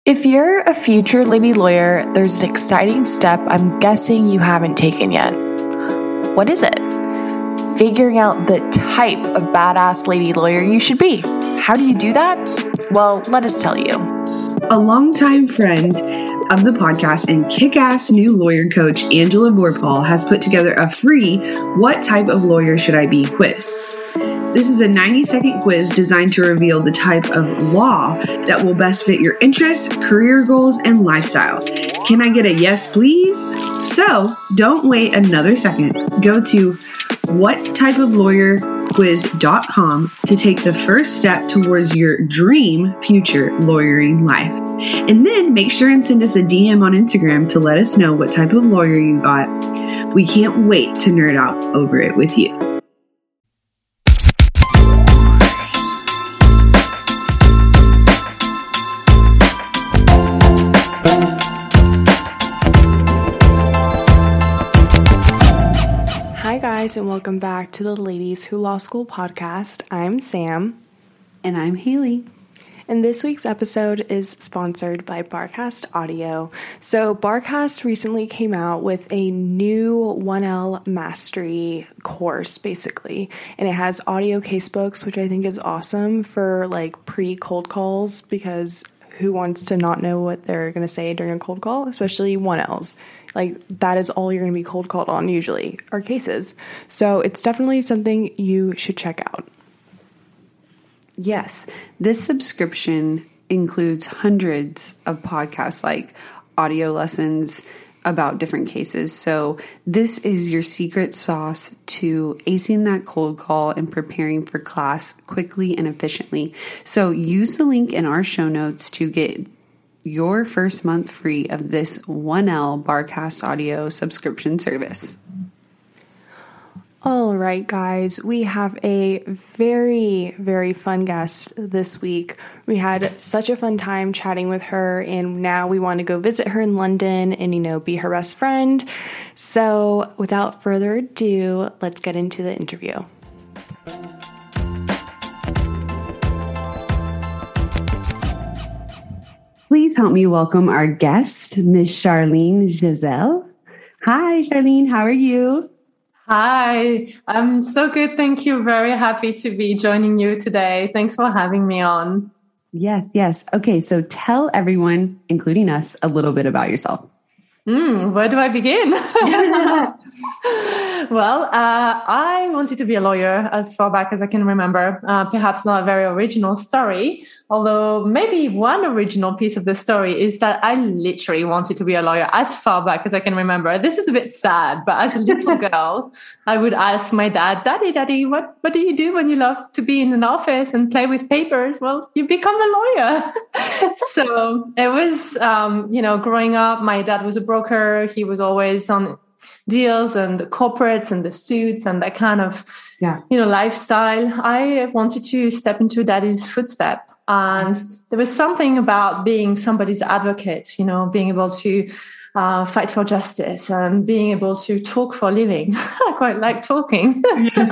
If you're a future lady lawyer, there's an exciting step I'm guessing you haven't taken yet. What is it? Figuring out the type of badass lady lawyer you should be. How do you do that? Well, let us tell you. A longtime friend of the podcast and kick-ass new lawyer coach, Angela Vorpahl, has put together a free What Type of Lawyer Should I Be quiz. This is a 90-second quiz designed to reveal the type of law that will best fit your interests, career goals, and lifestyle. Can I get a yes, please? So don't wait another second. Go to whattypeoflawyerquiz.com to take the first step towards your dream future lawyering life. And then make sure and send us a DM on Instagram to let us know what type of lawyer you got. We can't wait to nerd out over it with you. Hi guys, and welcome back to the Ladies Who Law School podcast. I'm Sam. And I'm Haley. And this week's episode is sponsored by Barcast Audio. So Barcast recently came out with a new 1L mastery course, basically. And it has audio casebooks, which I think is awesome for like pre-cold calls, because who wants to not know what they're going to say during a cold call, especially 1Ls. Like, that is all you're going to be cold called on usually, are cases. So it's definitely something you should check out. Yes, this subscription includes hundreds of podcasts, like audio lessons about different cases. So this is your secret sauce to acing that cold call and preparing for class quickly and efficiently. So use the link in our show notes to get your first month free of this 1L Barcast Audio subscription service. All right, guys, we have a very, very fun guest this week. We had such a fun time chatting with her, and now we want to go visit her in London and, be her best friend. So without further ado, let's get into the interview. Please help me welcome our guest, Ms. Charlene Giselle. Hi, Charlene. How are you? Hi, I'm so good. Thank you. Very happy to be joining you today. Thanks for having me on. Yes. Okay, so tell everyone, including us, a little bit about yourself. Where do I begin? Well, I wanted to be a lawyer as far back as I can remember. Perhaps not a very original story, although maybe one original piece of the story is that I literally wanted to be a lawyer as far back as I can remember. This is a bit sad, but as a little girl, I would ask my dad, Daddy, what do you do when you love to be in an office and play with papers? Well, you become a lawyer. So it was, growing up, my dad was a broker. He was always on deals and the corporates and the suits and that kind of, lifestyle. I wanted to step into daddy's footstep. And there was something about being somebody's advocate, being able to fight for justice and being able to talk for a living. I quite like talking. Yes.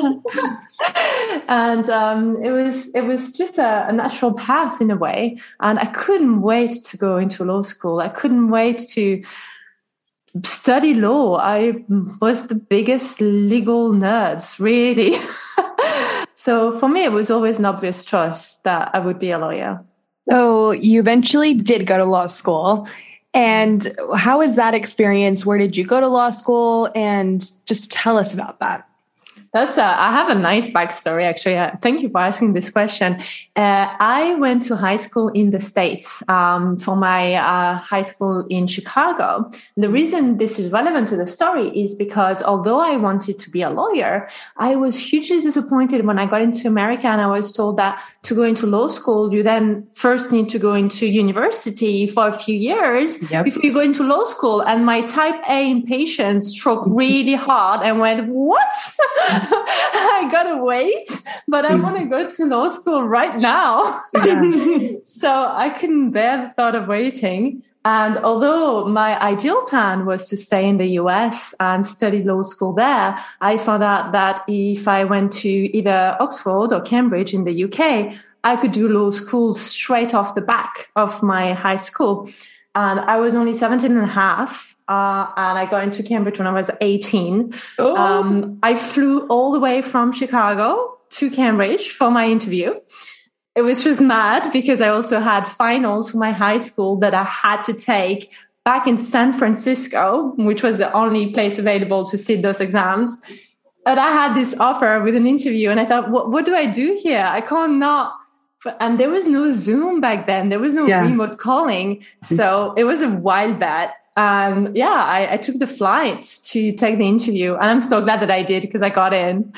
And it was just a natural path in a way. And I couldn't wait to go into law school. I couldn't wait to study law. I was the biggest legal nerds, really. So for me, it was always an obvious choice that I would be a lawyer. So you eventually did go to law school. And how was that experience? Where did you go to law school? And just tell us about that. I have a nice backstory, actually. Thank you for asking this question. I went to high school in the States for my high school in Chicago. The reason this is relevant to the story is because although I wanted to be a lawyer, I was hugely disappointed when I got into America and I was told that to go into law school, you then first need to go into university for a few years before you go into law school. And my type A impatience struck really hard and went, what? I gotta wait, but I want to go to law school right now. So I couldn't bear the thought of waiting. And although my ideal plan was to stay in the US and study law school there, I found out that if I went to either Oxford or Cambridge in the UK, I could do law school straight off the back of my high school. And I was only 17 and a half. And I got into Cambridge when I was 18. I flew all the way from Chicago to Cambridge for my interview. It was just mad because I also had finals for my high school that I had to take back in San Francisco, which was the only place available to sit those exams. And I had this offer with an interview, and I thought, what do I do here? I can't not. And there was no Zoom back then. There was no remote calling. So it was a wild bet. And I took the flight to take the interview. And I'm so glad that I did because I got in.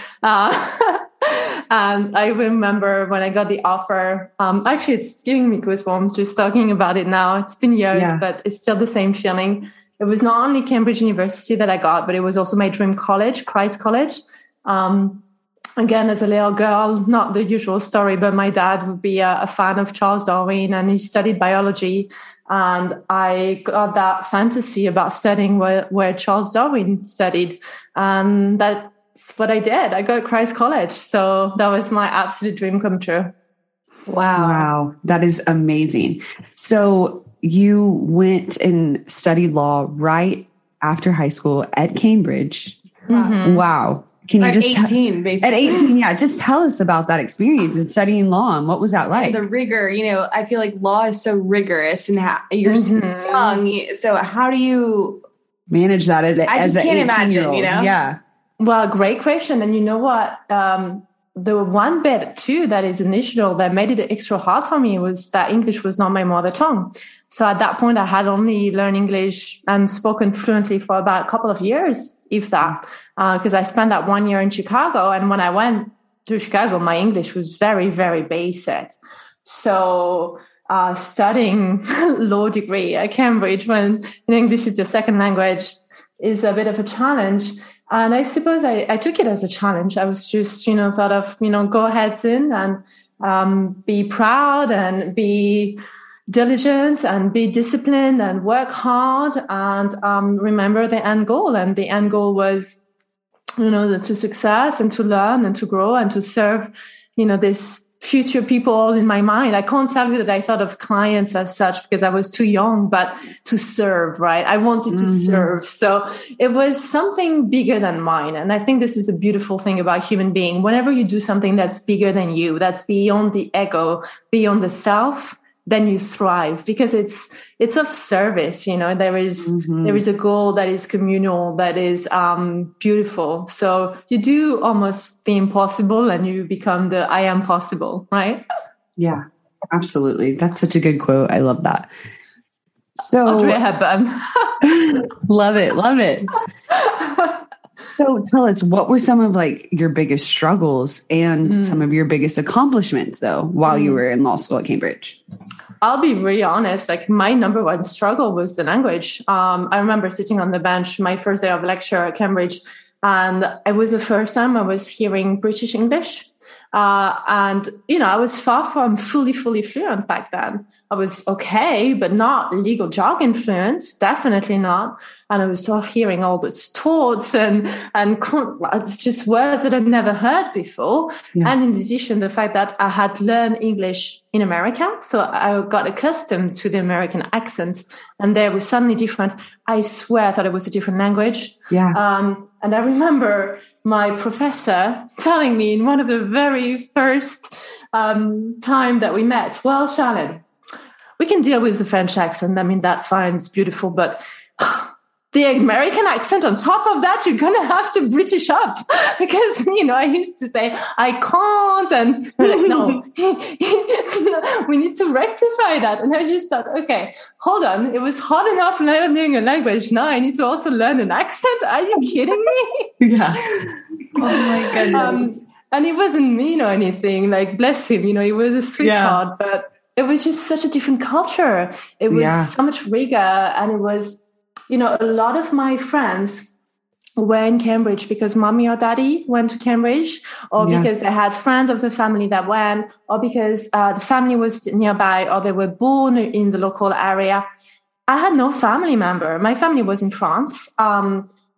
And I remember when I got the offer, actually, it's giving me goosebumps just talking about it now. It's been years, but it's still the same feeling. It was not only Cambridge University that I got, but it was also my dream college, Christ College. Again, as a little girl, not the usual story, but my dad would be a fan of Charles Darwin, and he studied biology. And I got that fantasy about studying where Charles Darwin studied. And that's what I did. I got Christ College. So that was my absolute dream come true. Wow. That is amazing. So you went and studied law right after high school at Cambridge. Mm-hmm. Wow. Can you at 18, basically. At 18, just tell us about that experience and studying law and what was that like? The rigor, I feel like law is so rigorous and you're so young. So how do you manage that as an 18-year-old? Yeah. Well, great question. And you know what? The one bit too that is initial that made it extra hard for me was that English was not my mother tongue. So at that point, I had only learned English and spoken fluently for about a couple of years, if that, because I spent that 1 year in Chicago. And when I went to Chicago, my English was very, very basic. So studying law degree at Cambridge when English is your second language is a bit of a challenge. And I suppose I took it as a challenge. I was just, thought of, go ahead in and be proud and be diligent and be disciplined and work hard and remember the end goal. And the end goal was, to success and to learn and to grow and to serve, this future people all in my mind. I can't tell you that I thought of clients as such because I was too young, but to serve, right? I wanted to serve. So it was something bigger than mine. And I think this is a beautiful thing about human being. Whenever you do something that's bigger than you, that's beyond the ego, beyond the self, then you thrive because it's of service. There is a goal that is communal, that is beautiful. So you do almost the impossible and you become the I am possible, right? Yeah, absolutely. That's such a good quote. I love that. So Audrey Hepburn. Love it. So tell us, what were some of your biggest struggles and some of your biggest accomplishments though, while you were in law school at Cambridge? I'll be really honest. My number one struggle was the language. I remember sitting on the bench my first day of lecture at Cambridge, and it was the first time I was hearing British English. And I was far from fully fluent back then. I was okay, but not legal jargon fluent, definitely not. And I was still hearing all these torts and it's just words that I'd never heard before. Yeah. And in addition, the fact that I had learned English in America, so I got accustomed to the American accent, and there was suddenly different. I swear I thought it was a different language. Yeah. And I remember my professor telling me in one of the very first time that we met, well, Shannon, we can deal with the French accent. I mean, that's fine. It's beautiful. But the American accent on top of that, you're going to have to British up. Because, I used to say, I can't. And like, no, we need to rectify that. And I just thought, okay, hold on. It was hard enough learning a language. Now I need to also learn an accent. Are you kidding me? Yeah. Oh my goodness. And he wasn't mean or anything. Bless him. He was a sweetheart. Yeah. But it was just such a different culture. It was so much rigor. And it was, a lot of my friends were in Cambridge because mommy or daddy went to Cambridge, or because they had friends of the family that went, or because the family was nearby, or they were born in the local area. I had no family member. My family was in France.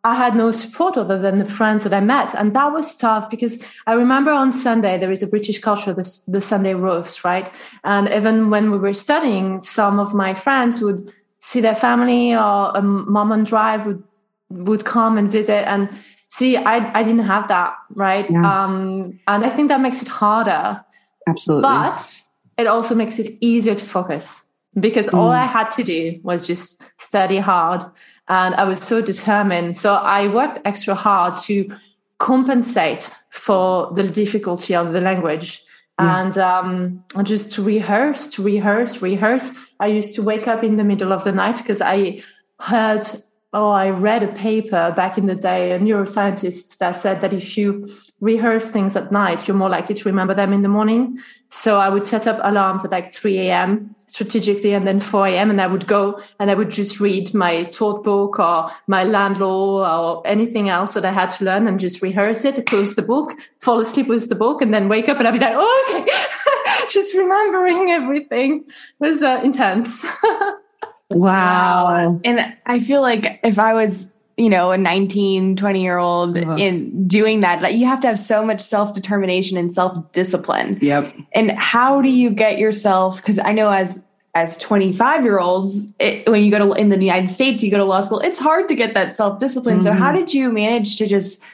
I had no support other than the friends that I met. And that was tough because I remember on Sunday, there is a British culture, the Sunday roast, right? And even when we were studying, some of my friends would see their family, or a mom on drive would come and visit. And see, I didn't have that, right? Yeah. And I think that makes it harder. Absolutely. But it also makes it easier to focus, because all I had to do was just study hard. And I was so determined. So I worked extra hard to compensate for the difficulty of the language. And just rehearse. I used to wake up in the middle of the night because I read a paper back in the day, a neuroscientist that said that if you rehearse things at night, you're more likely to remember them in the morning. So I would set up alarms at like 3 a.m. strategically, and then 4 a.m. and I would go and I would just read my taught book or my land law or anything else that I had to learn, and just rehearse it, close the book, fall asleep with the book, and then wake up and I'd be like, oh, okay. Just remembering everything was intense. Wow. And I feel like if I was, a 19, 20-year-old in doing that, you have to have so much self-determination and self-discipline. Yep. And how do you get yourself, because I know as 25-year-olds, when you go to, in the United States, you go to law school, it's hard to get that self-discipline. Mm-hmm. So how did you manage to just,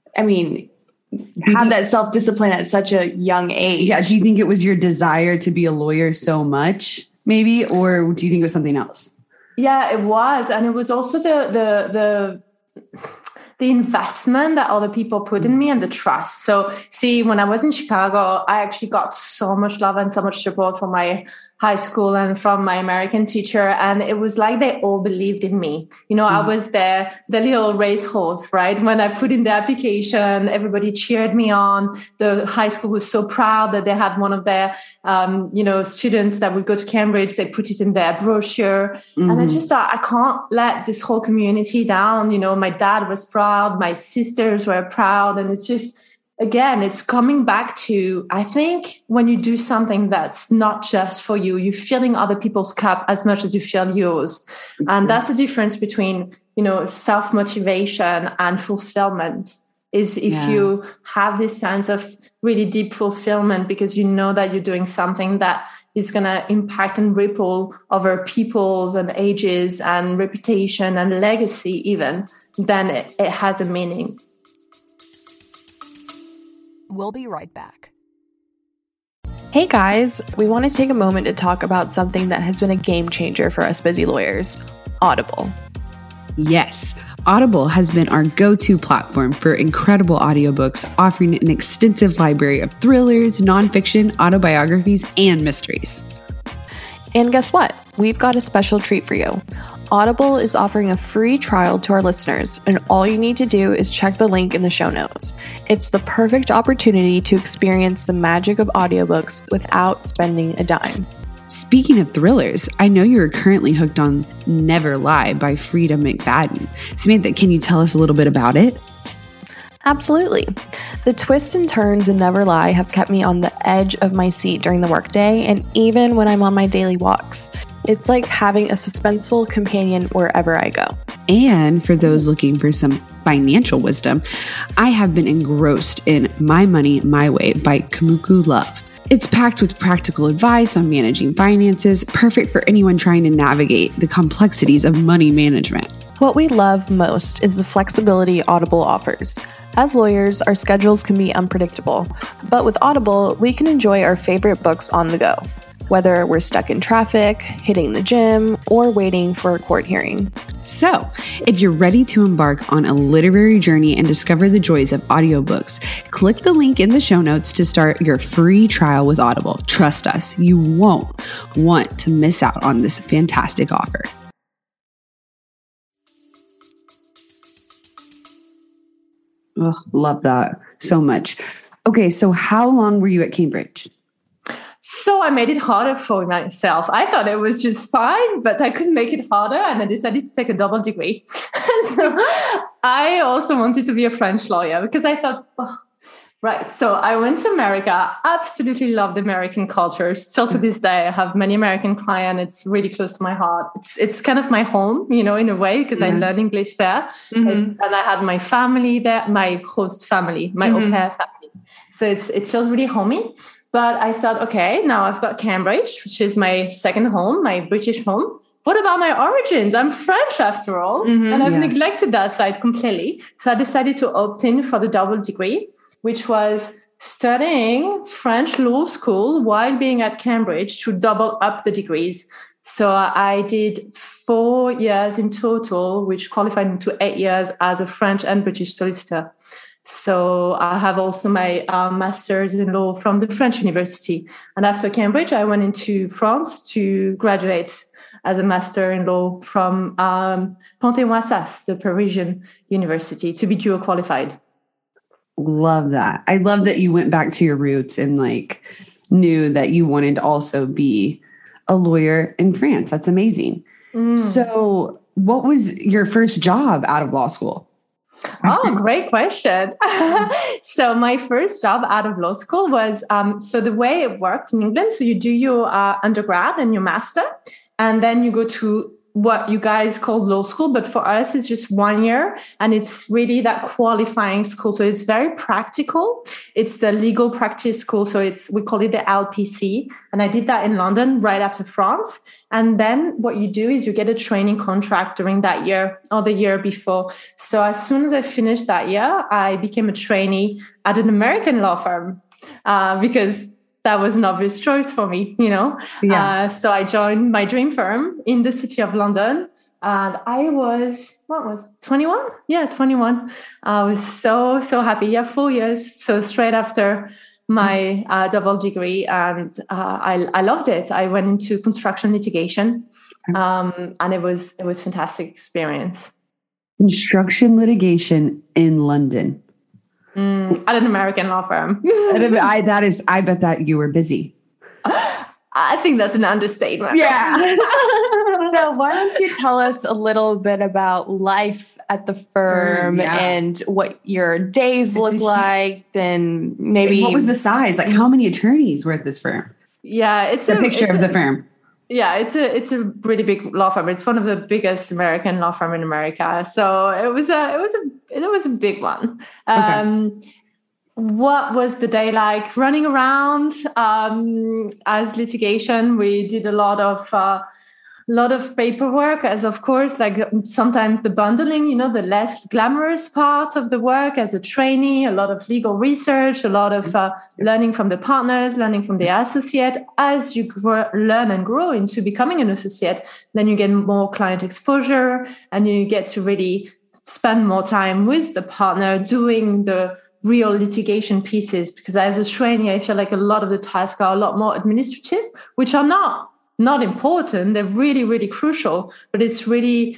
have that self-discipline at such a young age? Yeah. Do you think it was your desire to be a lawyer so much, maybe, or do you think it was something else? Yeah, it was. And it was also the investment that other people put in me and the trust. So see, when I was in Chicago, I actually got so much love and so much support from my high school and from my American teacher. And it was like they all believed in me. I was the little racehorse, right? When I put in the application, everybody cheered me on. The high school was so proud that they had one of their, students that would go to Cambridge. They put it in their brochure. Mm-hmm. And I just thought, I can't let this whole community down. My dad was proud. My sisters were proud. And it's just, again, it's coming back to, I think when you do something that's not just for you, you're filling other people's cup as much as you fill yours. Mm-hmm. And that's the difference between, self-motivation and fulfillment, is if you have this sense of really deep fulfillment because you know that you're doing something that is going to impact and ripple over peoples and ages and reputation and legacy even, then it has a meaning. We'll be right back. Hey guys, we want to take a moment to talk about something that has been a game changer for us busy lawyers, Audible. Yes, Audible has been our go-to platform for incredible audiobooks, offering an extensive library of thrillers, nonfiction, autobiographies, and mysteries. And guess what? We've got a special treat for you. Audible is offering a free trial to our listeners, and all you need to do is check the link in the show notes. It's the perfect opportunity to experience the magic of audiobooks without spending a dime. Speaking of thrillers, I know you are currently hooked on Never Lie by Freida McFadden. Samantha, can you tell us a little bit about it? Absolutely. The twists and turns in Never Lie have kept me on the edge of my seat during the workday and even when I'm on my daily walks. It's like having a suspenseful companion wherever I go. And for those looking for some financial wisdom, I have been engrossed in My Money, My Way by Kumiko Love. It's packed with practical advice on managing finances, perfect for anyone trying to navigate the complexities of money management. What we love most is the flexibility Audible offers. As lawyers, our schedules can be unpredictable, but with Audible, we can enjoy our favorite books on the go, whether we're stuck in traffic, hitting the gym, or waiting for a court hearing. So, if you're ready to embark on a literary journey and discover the joys of audiobooks, click the link in the show notes to start your free trial with Audible. Trust us, you won't want to miss out on this fantastic offer. Oh, love that so much. Okay, so how long were you at Cambridge? So I made it harder for myself. I thought it was just fine, but I couldn't make it harder. And I decided to take a double degree. So I also wanted to be a French lawyer because I thought, Right. So I went to America, absolutely loved American culture. Still to this day, I have many American clients. It's really close to my heart. It's kind of my home, in a way, because I learned English there. And I had my family there, my host family, my au pair family. So it feels really homey. But I thought, okay, now I've got Cambridge, which is my second home, my British home. What about my origins? I'm French after all. And I've neglected that side completely. So I decided to opt in for the double degree, which was studying French law school while being at Cambridge to double up the degrees. So I did 4 years in total, which qualified into 8 years as a French and British solicitor. So I have also my master's in law from the French university. And after Cambridge, I went into France to graduate as a master in law from Panthéon-Assas, the Parisian university, to be dual qualified. Love that. I love that you went back to your roots and knew that you wanted to also be a lawyer in France. That's amazing. So what was your first job out of law school? Oh, great question. So my first job out of law school was, so the way it worked in England, so you do your undergrad and your master, and then you go to what you guys call law school, but for us, it's just 1 year. And it's really that qualifying school. So it's very practical. It's the legal practice school. So we call it the LPC. And I did that in London right after France. And then what you do is you get a training contract during that year or the year before. So as soon as I finished that year, I became a trainee at an American law firm because that was an obvious choice for me, Yeah. So I joined my dream firm in the city of London. And I was, 21? Yeah, 21. I was so happy. Yeah, 4 years. So straight after my double degree. And I loved it. I went into construction litigation. And it was fantastic experience. Construction litigation in London. At an American law firm. I bet that you were busy. I think that's an understatement. Yeah. So why don't you tell us a little bit about life at the firm and what your days look like, and maybe what was the size? How many attorneys were at this firm? Yeah, it's a picture of the firm. Yeah, it's a really big law firm. It's one of the biggest American law firm in America. So it was a big one. What was the day like? Running around as litigation, we did a lot of paperwork, as of course, sometimes the bundling, the less glamorous part of the work as a trainee, a lot of legal research, a lot of learning from the partners, learning from the associate. As you learn and grow into becoming an associate, then you get more client exposure and you get to really spend more time with the partner doing the real litigation pieces. Because as a trainee, I feel like a lot of the tasks are a lot more administrative, which are not important. They're really, really crucial, but it's really,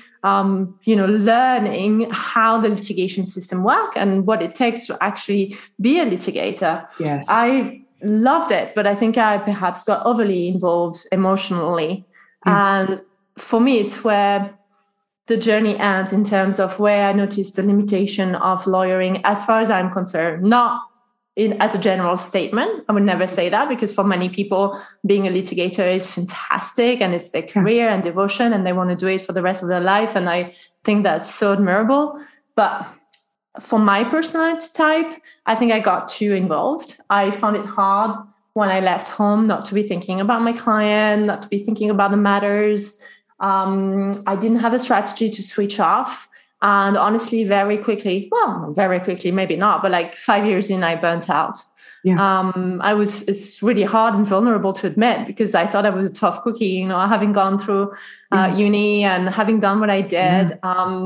learning how the litigation system works and what it takes to actually be a litigator. Yes. I loved it, but I think I perhaps got overly involved emotionally. And for me, it's where the journey ends in terms of where I noticed the limitation of lawyering as far as I'm concerned, not as a general statement. I would never say that, because for many people, being a litigator is fantastic and it's their career and devotion and they want to do it for the rest of their life. And I think that's so admirable. But for my personality type, I think I got too involved. I found it hard when I left home not to be thinking about my client, not to be thinking about the matters. I didn't have a strategy to switch off. And honestly, very quickly, maybe not, but 5 years in, I burnt out. Yeah. It's really hard and vulnerable to admit, because I thought I was a tough cookie, having gone through uni and having done what I did.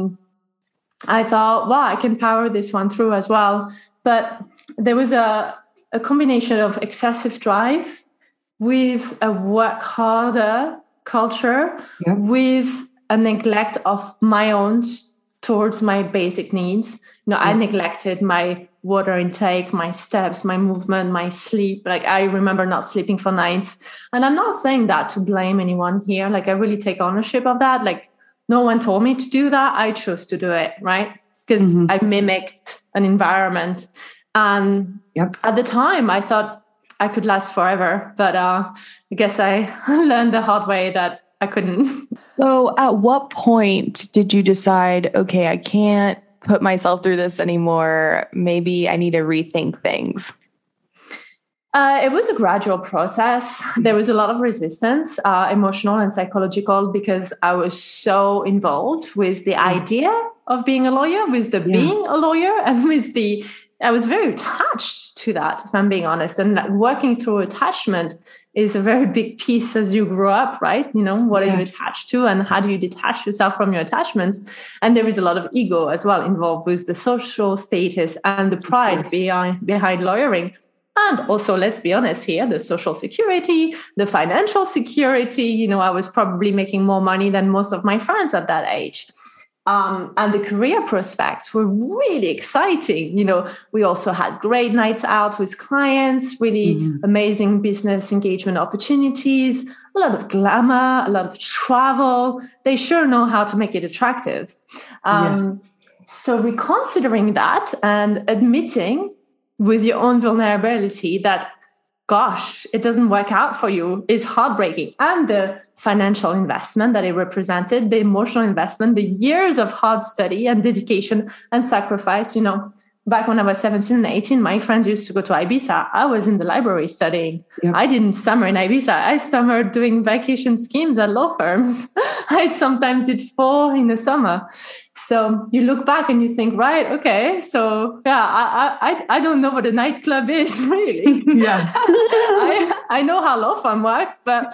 I thought, I can power this one through as well. But there was a combination of excessive drive with a work harder culture, with a neglect of my own towards my basic needs. I neglected my water intake, my steps, my movement, my sleep. I remember not sleeping for nights. And I'm not saying that to blame anyone here. I really take ownership of that. No one told me to do that. I chose to do it, right? Because I mimicked an environment. And at the time, I thought I could last forever. But I guess I learned the hard way that I couldn't. So at what point did you decide, okay, I can't put myself through this anymore. Maybe I need to rethink things? It was a gradual process. There was a lot of resistance, emotional and psychological, because I was so involved with the idea of being a lawyer, with the being a lawyer, and I was very attached to that, if I'm being honest. And working through attachment is a very big piece as you grow up, right? What are you attached to, and how do you detach yourself from your attachments? And there is a lot of ego as well involved with the social status and the pride behind lawyering. And also, let's be honest here, the social security, the financial security. I was probably making more money than most of my friends at that age. And the career prospects were really exciting. We also had great nights out with clients, really amazing business engagement opportunities, a lot of glamour, a lot of travel. They sure know how to make it attractive. So reconsidering that and admitting with your own vulnerability that, gosh, it doesn't work out for you is heartbreaking. And the financial investment that it represented, the emotional investment, the years of hard study and dedication and sacrifice. Back when I was 17 and 18, my friends used to go to Ibiza. I was in the library studying. Yep. I didn't summer in Ibiza. I summered doing vacation schemes at law firms. I sometimes did 4 in the summer. So you look back and you think, right, okay, so I don't know what a nightclub is, really. Yeah. I know how law firm works, but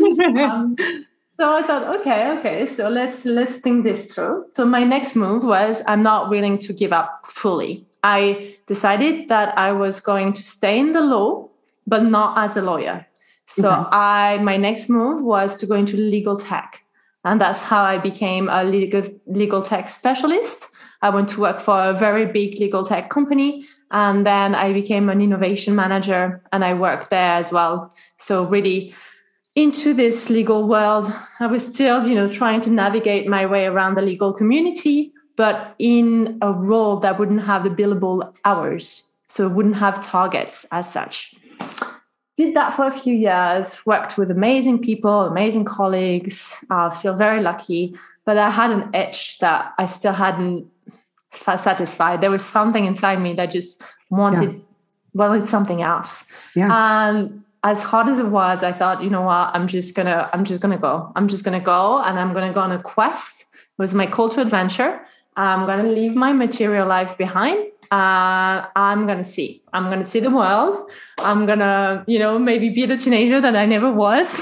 so I thought, okay, so let's think this through. So my next move was, I'm not willing to give up fully. I decided that I was going to stay in the law, but not as a lawyer. So my next move was to go into legal tech. And that's how I became a legal tech specialist. I went to work for a very big legal tech company. And then I became an innovation manager, and I worked there as well. So really into this legal world, I was still, trying to navigate my way around the legal community, but in a role that wouldn't have the billable hours. So it wouldn't have targets as such. Did that for a few years, worked with amazing people, amazing colleagues. I feel very lucky, but I had an itch that I still hadn't satisfied. There was something inside me that just wanted something else. Yeah. And as hard as it was, I thought, you know what, I'm just gonna go. I'm just gonna go, and I'm gonna go on a quest. It was my call to adventure. I'm gonna leave my material life behind. I'm going to see the world. I'm going to, maybe be the teenager that I never was.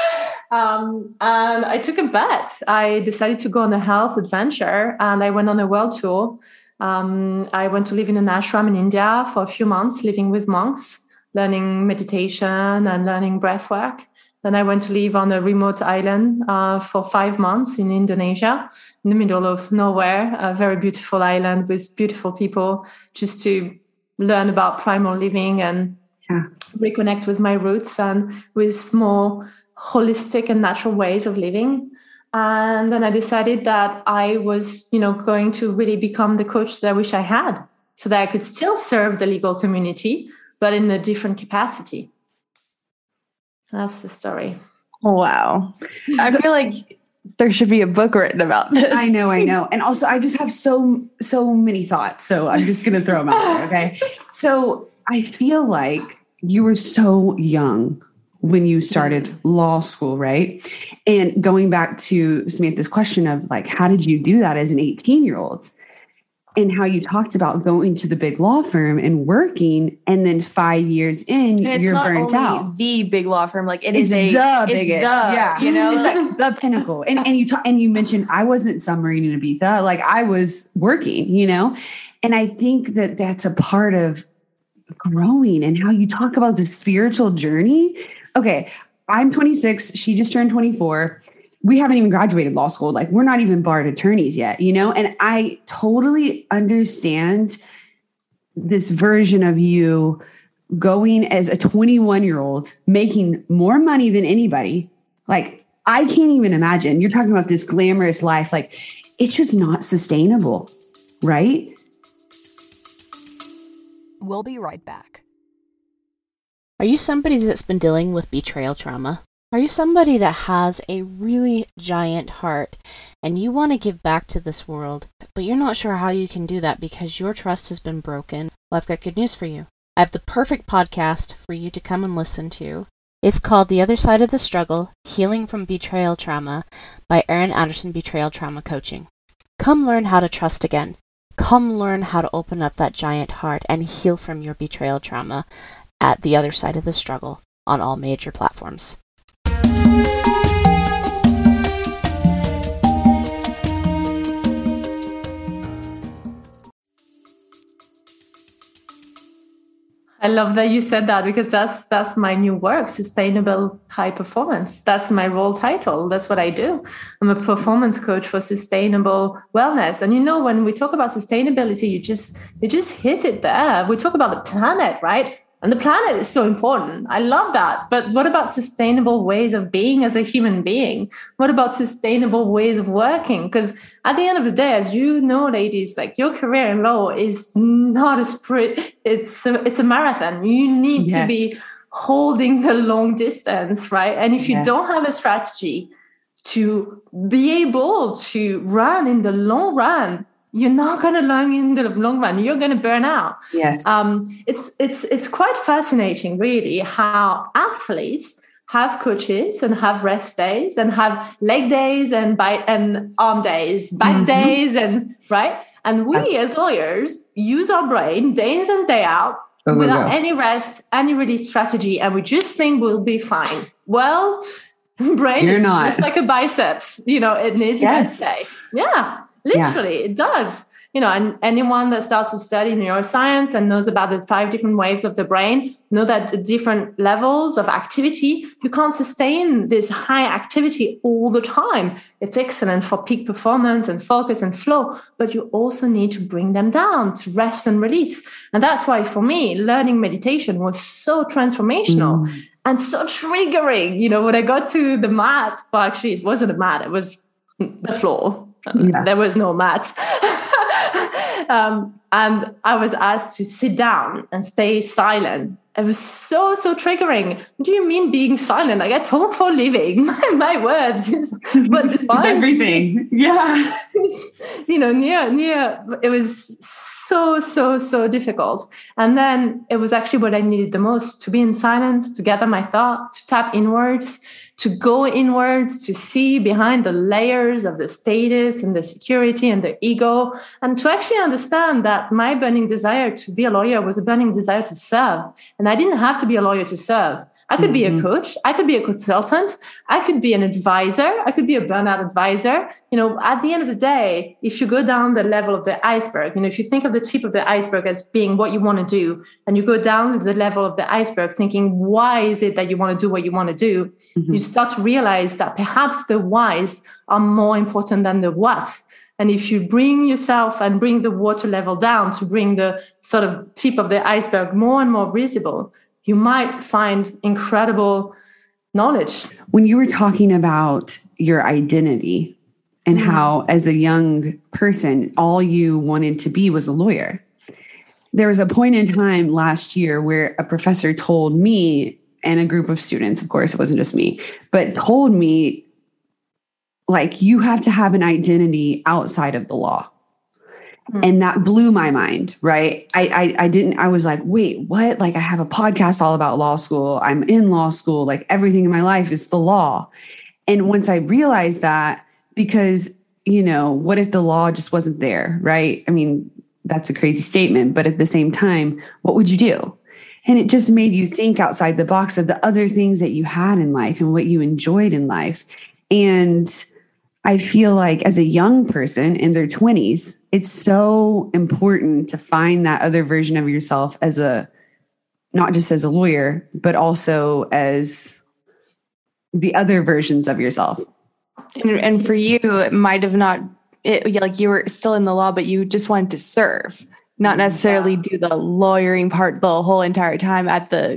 And I took a bet. I decided to go on a health adventure, and I went on a world tour. I went to live in an ashram in India for a few months, living with monks, learning meditation and learning breath work. Then I went to live on a remote island for 5 months in Indonesia, in the middle of nowhere, a very beautiful island with beautiful people, just to learn about primal living and reconnect with my roots and with more holistic and natural ways of living. And then I decided that I was, going to really become the coach that I wish I had, so that I could still serve the legal community, but in a different capacity. That's the story. Wow. I feel like there should be a book written about this. I know. And also, I just have so many thoughts. So I'm just going to throw them out there. Okay. So I feel like you were so young when you started law school, right? And going back to Samantha's question of like, how did you do that as an 18-year-old? And how you talked about going to the big law firm and working, and then 5 years in, you're burnt out. The big law firm, like it's the biggest, it's like the pinnacle. And you mentioned I wasn't summering in Ibiza, like I was working, and I think that that's a part of growing and how you talk about the spiritual journey. Okay, I'm 26. She just turned 24. We haven't even graduated law school. Like we're not even barred attorneys yet, and I totally understand this version of you going as a 21-year-old, making more money than anybody. Like I can't even imagine. You're talking about this glamorous life. Like it's just not sustainable, right? We'll be right back. Are you somebody that's been dealing with betrayal trauma? Are you somebody that has a really giant heart and you want to give back to this world, but you're not sure how you can do that because your trust has been broken? Well, I've got good news for you. I have the perfect podcast for you to come and listen to. It's called The Other Side of the Struggle, Healing from Betrayal Trauma by Erin Anderson Betrayal Trauma Coaching. Come learn how to trust again. Come learn how to open up that giant heart and heal from your betrayal trauma at The Other Side of the Struggle on all major platforms. I love that you said that, because that's my new work, sustainable high performance. That's my role title. That's what I do. I'm a performance coach for sustainable wellness. And when we talk about sustainability, you just hit it there. We talk about the planet, right? And the planet is so important. I love that. But what about sustainable ways of being as a human being? What about sustainable ways of working? Because at the end of the day, as you know, ladies, like, your career in law is not a sprint. It's a marathon. You need to be holding the long distance, right? And if you don't have a strategy to be able to run in the long run, you're not going to learn in the long run. You're going to burn out. Yes. It's quite fascinating, really, how athletes have coaches and have rest days and have leg days and arm days, back days, and right. And we as lawyers use our brain day in and day out without any rest, any release strategy, and we just think we'll be fine. Well, brain is just like a biceps. It needs rest day. Yeah. Literally, it does. And anyone that starts to study neuroscience and knows about the 5 different waves of the brain know that the different levels of activity, you can't sustain this high activity all the time. It's excellent for peak performance and focus and flow, but you also need to bring them down to rest and release. And that's why, for me, learning meditation was so transformational and so triggering. When I got to the mat, well, actually, it wasn't a mat, it was the floor. There was no mat. And I was asked to sit down and stay silent. It was so triggering. What do you mean being silent? Like, I talk for a living. My words is what defines everything. Yeah. It was so difficult. And then it was actually what I needed the most, to be in silence, to gather my thought, to tap inwards, to go inwards, to see behind the layers of the status and the security and the ego, and to actually understand that my burning desire to be a lawyer was a burning desire to serve. And I didn't have to be a lawyer to serve. I could be a coach. I could be a consultant. I could be an advisor. I could be a burnout advisor. At the end of the day, if you go down the level of the iceberg, if you think of the tip of the iceberg as being what you want to do, and you go down to the level of the iceberg thinking, why is it that you want to do what you want to do? You start to realize that perhaps the whys are more important than the what. And if you bring yourself and bring the water level down to bring the sort of tip of the iceberg more and more visible, you might find incredible knowledge. When you were talking about your identity and how, as a young person, all you wanted to be was a lawyer, there was a point in time last year where a professor told me and a group of students, of course, it wasn't just me, but told me, like, you have to have an identity outside of the law. And that blew my mind, right? I was like, wait, what? Like, I have a podcast all about law school. I'm in law school. Like, everything in my life is the law. And once I realized that, because, what if the law just wasn't there, right? I mean, that's a crazy statement, but at the same time, what would you do? And it just made you think outside the box of the other things that you had in life and what you enjoyed in life. And I feel like, as a young person in their 20s, it's so important to find that other version of yourself not just as a lawyer, but also as the other versions of yourself. And for you, it might have not, like, you were still in the law, but you just wanted to serve, not necessarily do the lawyering part the whole entire time at the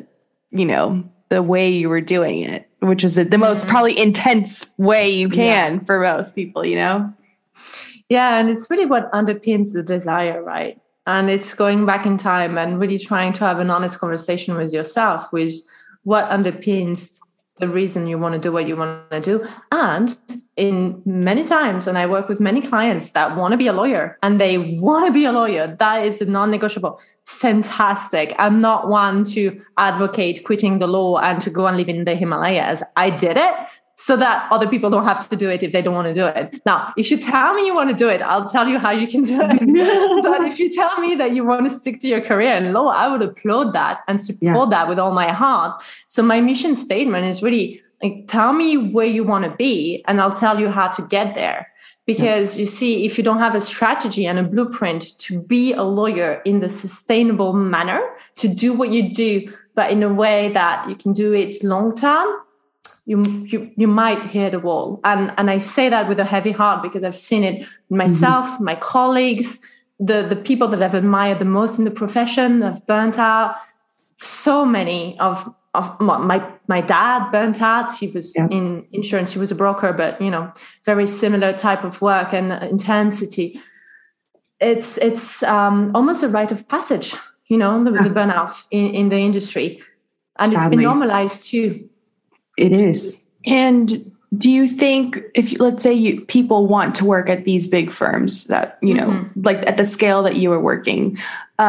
way you were doing it, which is the most probably intense way you can for most people, Yeah, and it's really what underpins the desire, right? And it's going back in time and really trying to have an honest conversation with yourself, with what underpins the reason you want to do what you want to do. And in many times, and I work with many clients that want to be a lawyer and they want to be a lawyer. That is a non-negotiable. Fantastic. I'm not one to advocate quitting the law and to go and live in the Himalayas. I did it so that other people don't have to do it if they don't want to do it. Now, if you tell me you want to do it, I'll tell you how you can do it. But if you tell me that you want to stick to your career in law, I would applaud that and support that with all my heart. So my mission statement is really like, tell me where you want to be and I'll tell you how to get there. Because you see, if you don't have a strategy and a blueprint to be a lawyer in the sustainable manner, to do what you do, but in a way that you can do it long term, you might hit a wall. And I say that with a heavy heart because I've seen it myself, my colleagues, the people that I've admired the most in the profession have burnt out. So many of my dad burnt out. He was in insurance. He was a broker, but, very similar type of work and intensity. It's almost a rite of passage, the burnout in the industry. And sadly, it's been normalized too. It is. And do you think if, let's say people want to work at these big firms that, like at the scale that you were working,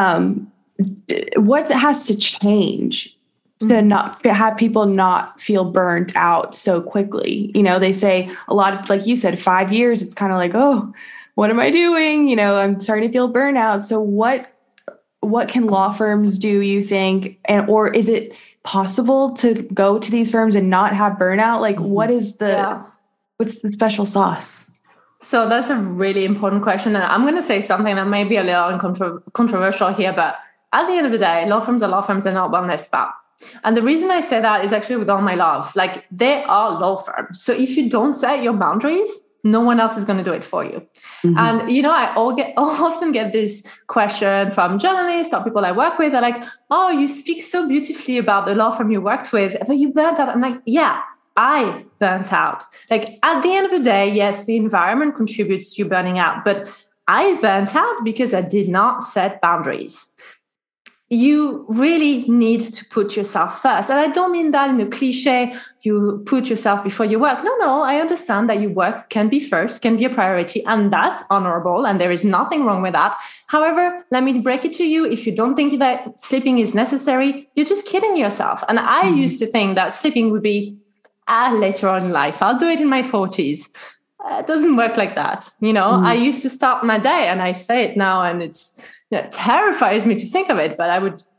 what has to change to not have people not feel burnt out so quickly? They say a lot of, like you said, 5 years, it's kind of like, oh, what am I doing? I'm starting to feel burnout. So what can law firms do, you think? Or is it possible to go to these firms and not have burnout? Like what's the special sauce? So that's a really important question. And I'm going to say something that may be a little controversial here, but at the end of the day, law firms are law firms, they're not wellness spa. And the reason I say that is actually with all my love, like they are law firms. So if you don't set your boundaries, no one else is going to do it for you. And, I often get this question from journalists or people I work with. They're like, oh, you speak so beautifully about the law firm you worked with, but you burnt out. I'm like, yeah, I burnt out. Like at the end of the day, yes, the environment contributes to you burning out, but I burnt out because I did not set boundaries. You really need to put yourself first. And I don't mean that in a cliche, you put yourself before your work. No, I understand that your work can be first, can be a priority, and that's honorable, and there is nothing wrong with that. However, let me break it to you. If you don't think that sleeping is necessary, you're just kidding yourself. And I used to think that sleeping would be later on in life. I'll do it in my 40s. It doesn't work like that. I used to start my day, and I say it now, and it terrifies me to think of it, but I would,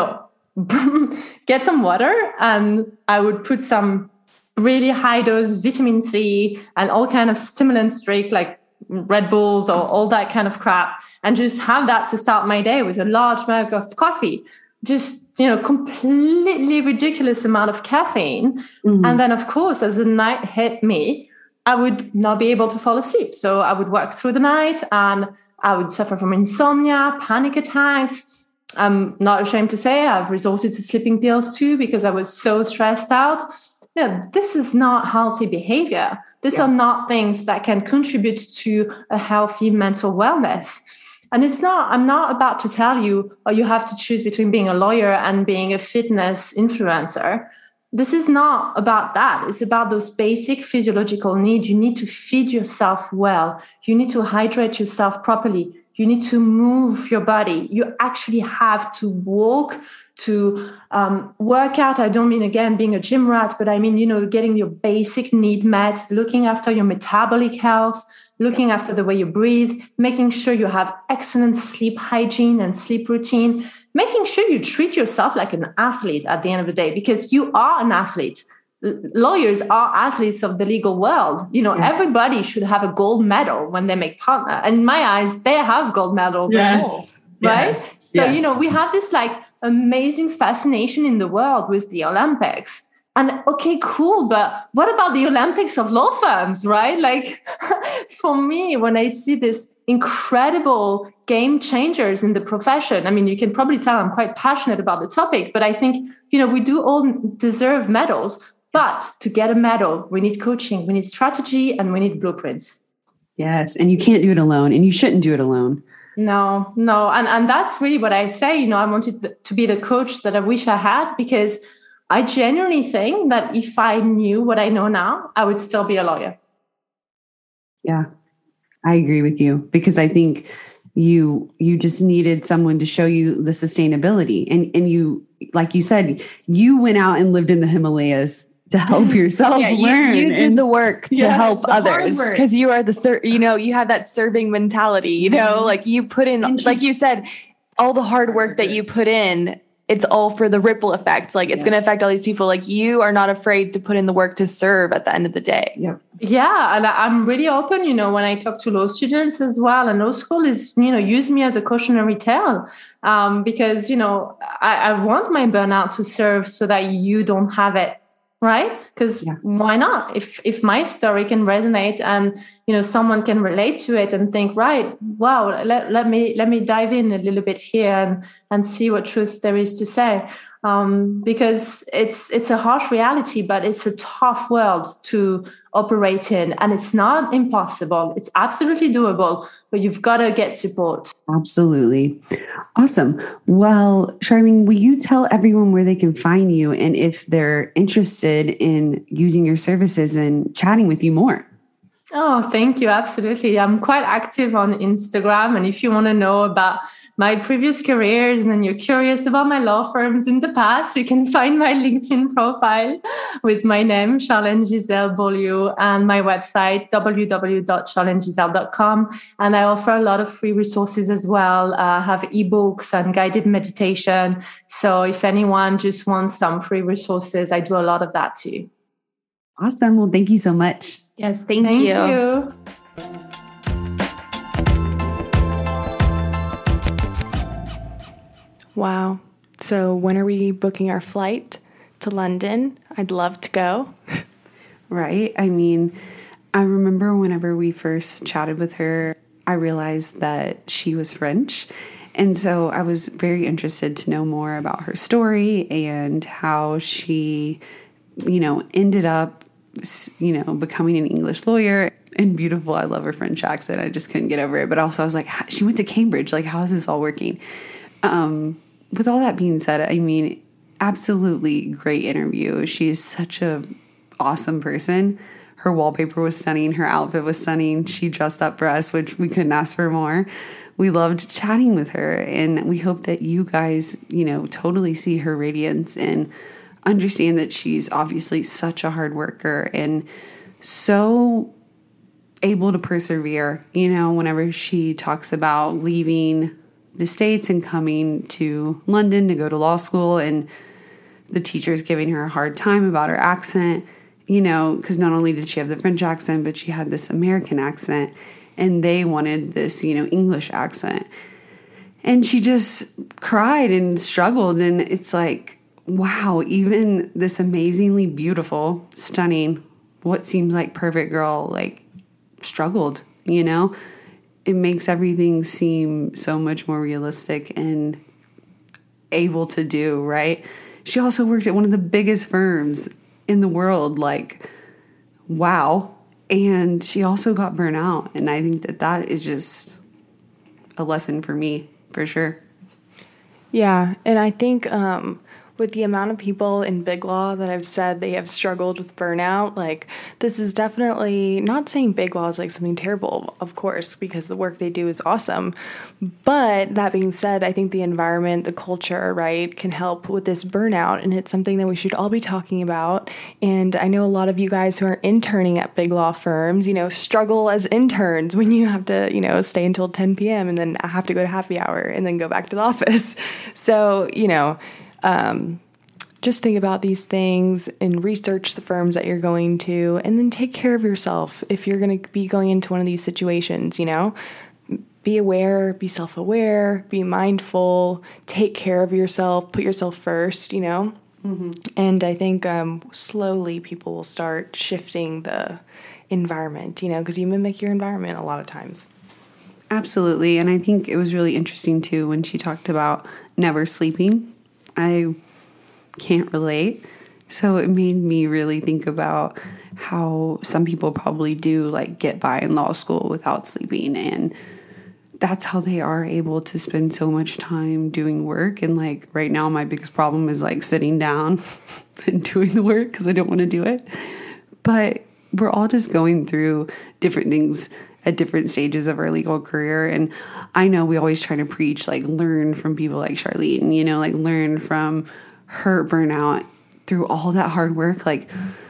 get some water and I would put some really high dose vitamin C and all kind of stimulants drink like Red Bulls or all that kind of crap, and just have that to start my day with a large mug of coffee. Just, completely ridiculous amount of caffeine. And then, of course, as the night hit me, I would not be able to fall asleep. So I would work through the night and I would suffer from insomnia, panic attacks. I'm not ashamed to say I've resorted to sleeping pills too because I was so stressed out. This is not healthy behavior. These are not things that can contribute to a healthy mental wellness. And I'm not about to tell you, you have to choose between being a lawyer and being a fitness influencer. This is not about that. It's about those basic physiological needs. You need to feed yourself well. You need to hydrate yourself properly. You need to move your body. You actually have to walk, to work out. I don't mean, again, being a gym rat, but I mean, getting your basic need met, looking after your metabolic health, looking after the way you breathe, making sure you have excellent sleep hygiene and sleep routine, making sure you treat yourself like an athlete at the end of the day, because you are an athlete. Lawyers are athletes of the legal world. Everybody should have a gold medal when they make partner. And in my eyes, they have gold medals. Yes. Right? Yes. So, we have this amazing fascination in the world with the Olympics. And okay, cool. But what about the Olympics of law firms, right? For me, when I see this incredible game changers in the profession, I mean, you can probably tell I'm quite passionate about the topic, but I think, we do all deserve medals. But to get a medal, we need coaching, we need strategy, and we need blueprints. Yes. And you can't do it alone, and you shouldn't do it alone. No, no. And that's really what I say. You know, I wanted to be the coach that I wish I had, because I genuinely think that if I knew what I know now, I would still be a lawyer. Yeah, I agree with you, because I think you just needed someone to show you the sustainability. And you, like you said, you went out and lived in the Himalayas to help yourself learn. You did the work to help others, because you are you have that serving mentality, like you put in, like you said, all the hard work that you put in, it's all for the ripple effect. Like it's going to affect all these people. Like you are not afraid to put in the work to serve at the end of the day. Yep. Yeah. And I'm really open, when I talk to law students as well, and law school is, use me as a cautionary tale. Because, I want my burnout to serve so that you don't have it. Right? Because why not? If my story can resonate and, someone can relate to it and think, right, wow, let me dive in a little bit here and see what truth there is to say. Because it's a harsh reality, but it's a tough world to operate in, and it's not impossible. It's absolutely doable, but you've got to get support. Absolutely. Awesome. Well, Charlene, will you tell everyone where they can find you and if they're interested in using your services and chatting with you more? Oh, thank you. Absolutely. I'm quite active on Instagram. And if you want to know about my previous careers and you're curious about my law firms in the past, you can find my LinkedIn profile with my name, Charlene Giselle Beaulieu, and my website, www.charlenegiselle.com. And I offer a lot of free resources as well. I have ebooks and guided meditation. So if anyone just wants some free resources, I do a lot of that too. Awesome. Well, thank you so much. Yes, thank you. Wow. So when are we booking our flight to London? I'd love to go. Right. I mean, I remember whenever we first chatted with her, I realized that she was French. And so I was very interested to know more about her story and how she, ended up, becoming an English lawyer. And beautiful. I love her French accent. I just couldn't get over it. But also I was like, she went to Cambridge. Like, how is this all working? With all that being said, I mean, absolutely great interview. She is such a awesome person. Her wallpaper was stunning. Her outfit was stunning. She dressed up for us, which we couldn't ask for more. We loved chatting with her, and we hope that you guys, totally see her radiance and understand that she's obviously such a hard worker and so able to persevere, whenever she talks about leaving the States and coming to London to go to law school, and the teachers giving her a hard time about her accent, because not only did she have the French accent, but she had this American accent, and they wanted this, English accent. And she just cried and struggled, and it's like, wow, even this amazingly beautiful, stunning, what seems like perfect girl, like, struggled, It makes everything seem so much more realistic and able to do, right? She also worked at one of the biggest firms in the world, like, wow. And she also got burnt out. And I think that is just a lesson for me, for sure. Yeah. And I think with the amount of people in Big Law that have said they have struggled with burnout, like, this is definitely not saying Big Law is like something terrible, of course, because the work they do is awesome. But that being said, I think the environment, the culture, right, can help with this burnout. And it's something that we should all be talking about. And I know a lot of you guys who are interning at big law firms, struggle as interns when you have to, stay until 10 p.m. and then have to go to happy hour and then go back to the office. So, just think about these things and research the firms that you're going to, and then take care of yourself if you're going to be going into one of these situations, Be aware, be self-aware, be mindful, take care of yourself, put yourself first, Mm-hmm. And I think slowly people will start shifting the environment, because you mimic your environment a lot of times. Absolutely. And I think it was really interesting, too, when she talked about never sleeping. I can't relate. So it made me really think about how some people probably do, like, get by in law school without sleeping. And that's how they are able to spend so much time doing work. And like right now, my biggest problem is like sitting down and doing the work because I don't want to do it. But we're all just going through different things at different stages of our legal career. And I know we always try to preach, like, learn from people like Charlene, you know, like learn from her burnout through all that hard work. Like,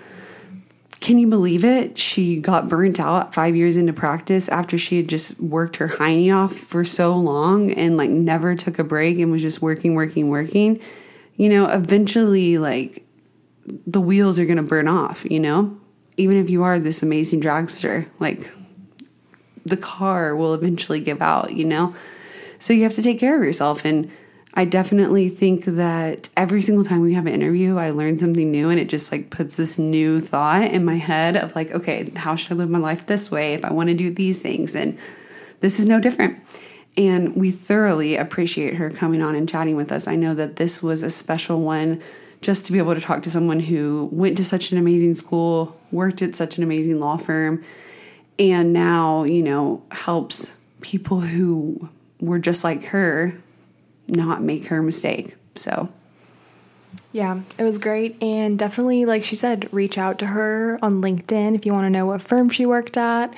can you believe it? She got burnt out 5 years into practice after she had just worked her hiney off for so long and like never took a break and was just working. You know, eventually like the wheels are going to burn off, you know, even if you are this amazing dragster, like the car will eventually give out, you know, so you have to take care of yourself. And I definitely think that every single time we have an interview, I learn something new, and it just like puts this new thought in my head of like, okay, how should I live my life this way if I want to do these things? And this is no different. And we thoroughly appreciate her coming on and chatting with us. I know that this was a special one just to be able to talk to someone who went to such an amazing school, worked at such an amazing law firm, and now, you know, helps people who were just like her not make her mistake. So yeah, it was great. And definitely, like she said, reach out to her on LinkedIn if you want to know what firm she worked at.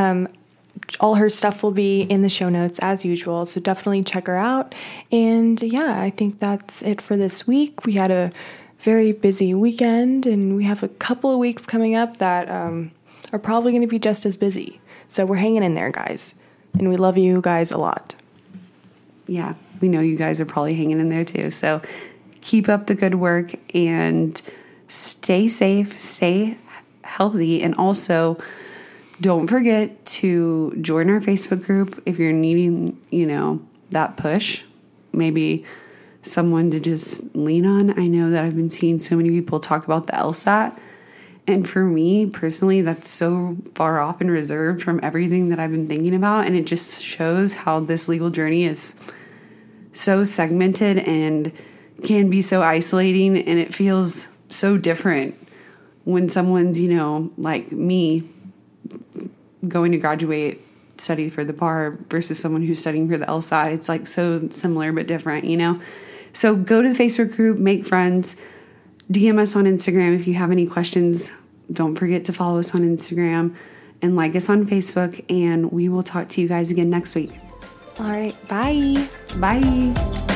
All her stuff will be in the show notes as usual, so definitely check her out. And yeah, I think that's it for this week. We had a very busy weekend, and we have a couple of weeks coming up that are probably going to be just as busy. So we're hanging in there, guys, and we love you guys a lot. Yeah, we know you guys are probably hanging in there too. So keep up the good work and stay safe, stay healthy, and also don't forget to join our Facebook group if you're needing, you know, that push, maybe someone to just lean on. I know that I've been seeing so many people talk about the LSAT. And for me personally, that's so far off and reserved from everything that I've been thinking about. And it just shows how this legal journey is so segmented and can be so isolating. And it feels so different when someone's, you know, like me, going to graduate, study for the bar versus someone who's studying for the LSAT. It's like so similar but different, you know? So go to the Facebook group, make friends, DM us on Instagram if you have any questions. Don't forget to follow us on Instagram and like us on Facebook, and we will talk to you guys again next week. All right, bye. Bye.